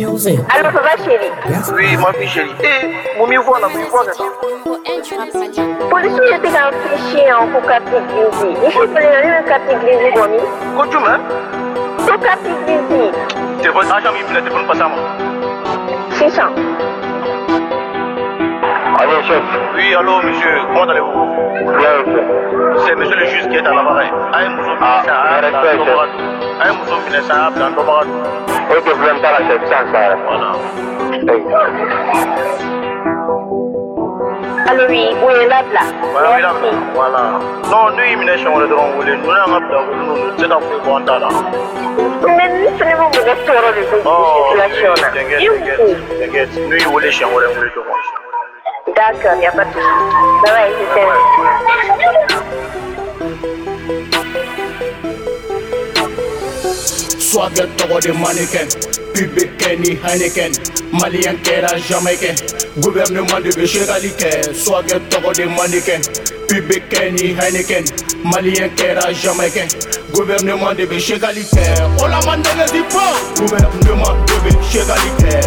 music. Allô, ça va, chérie? Oui, ma fille chérie. Mon mieux voir, c'est ça. Police, j'étais dans le fichier en catégorie. Je suis prêt à une catégorie, Bomi. Quoi tu m'as? Une catégorie. Tu vas pas jamais me téléphone pas ça, moi. 600. Allô, chef. Oui, allô, monsieur. Comment allez-vous? Bien, monsieur. C'est monsieur le juge qui est à l'appareil. Aïe, Mousso Finessa, dans Domarado. Ok, vous n'aimez pas la chef, ça. Voilà. Allô, oui, où est là? Voilà. Non, nous, il me on le droit, nous n'avons pas nous c'est un peu bon là. Mais nous, c'est mon restaurant de circulation. T'inquiète, nous, il voulait chier, on le droit. D'accord, il n'y a pas de souci. Ça va, Swagger togo de mannequin, public Kenny Heineken, Malien kera Jamaïcain, gouvernement de Béchégalike. Swagger togo de mannequin, public Kenny Heineken, Malien kera Jamaïcain, gouvernement de Béchégalike. Ola mandele di po, gouvernement de Béchégalike.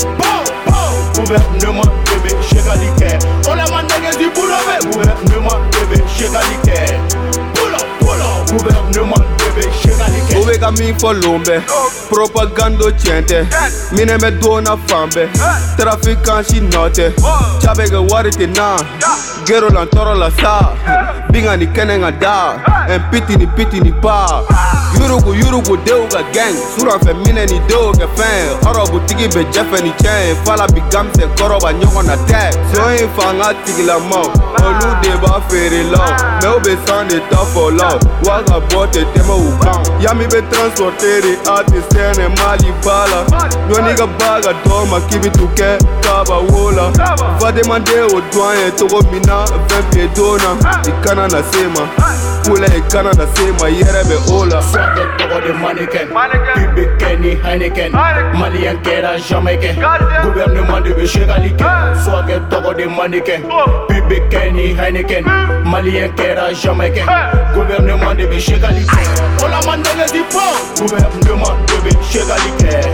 Gouvernement de Béchégalike. Ola mandele di boulové, gouvernement de Béchégalike. Gouvernement de Béchégalike. Ovega mi folombe, propaganda tiente, mine me dona fambe, traficanti note, chabega warite na, gero lantoro la sa, binga ni kenenga da, en piti ni pa, yurugu deuga gang, sura fe mine ni deuga fan, oro butigi be jefe ni chain, fala bigam se koroba nyoko na tag, so in fanga tigi la mo, olu de ba fere law, me obe san de tough law, waga bote tema ukan, yami be transporter artiste ene mali bala, nyoniga baga doma kibi tuke kaba wola, va demander au doyen togo mina 20 pieds dona, ikana na sema, kule ikana na sema yerebe ola. Swagger togo de mannequin, public Kenny Heineken, Malien kera Jamaïcain, gouvernement de Béchégalike. Swagger togo de mannequin, public Kenny Heineken, Malien kera Jamaïcain, gouvernement de Béchégalike. Ola mandele di po, gouvernement de Béchégalike.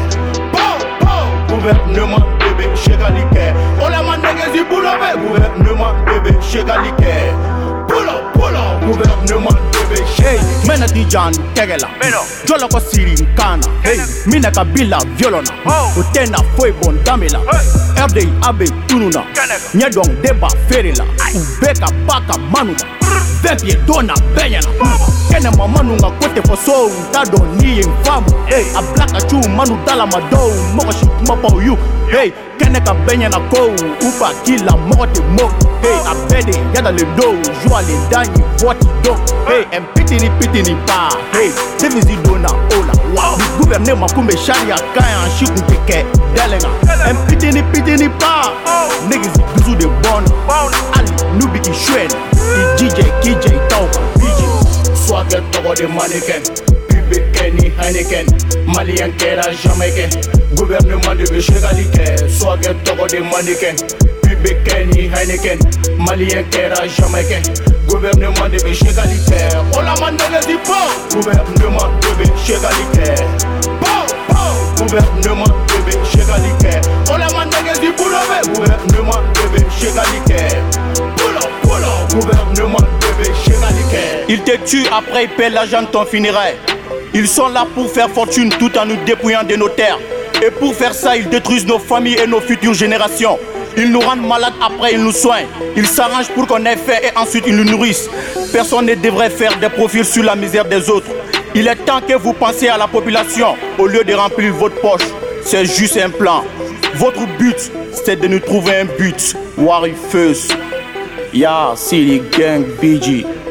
Gouvernement de Béchégalike. Ola mandele di boulové, gouvernement de Béchégalike. Gouvernement de Béchégalike. Hey, mena di Jan Tegela, Jola ko siri mkana. Hey, mina kabila violona. Utena foi bon damela. RDI abe tununa. Nyedong deba ferila. Ubeka baka manuma. 20 pieds dona benyana. Kene mamanu nga kote foso Tado ni infamu. Hey, a black a chu manu dala mado. Moko shit mopa you. Hey, kene ka benyana ko. Upa kila mote mo. Hey, a bede yada le do. Joa le dani voti do. Hey, en piti ni pa. Hey, divisi dona ola. Wow, the gouvernement kumbe shani akaya shiku teke delenga. En piti ni pa. Niggas duzu de bon. Ali nubi ki shwen. DJ Tauka, PG. Swagger togo de mannequin, public Kenny Heineken, Malien kera Jamaïcain, gouvernement de Béchégalike. Swagger togo de mannequin, public Kenny Heineken, Malien kera Jamaïcain, gouvernement de Béchégalike. Ola mandele di po, gouvernement de Béchégalike. Gouvernement de Béchégalike. Ola mandele di boulové, gouvernement de Béchégalike. Gouvernement de Béchégalike. Ils te tuent, après ils paient l'argent de ton funéraire. Ils sont là pour faire fortune tout en nous dépouillant de nos terres. Et pour faire ça, ils détruisent nos familles et nos futures générations. Ils nous rendent malades, après ils nous soignent. Ils s'arrangent pour qu'on ait faim et ensuite ils nous nourrissent. Personne ne devrait faire des profils sur la misère des autres. Il est temps que vous pensiez à la population au lieu de remplir votre poche. C'est juste un plan. Votre but, c'est de nous trouver un but. Warifeus. Ya, City Gang, BG.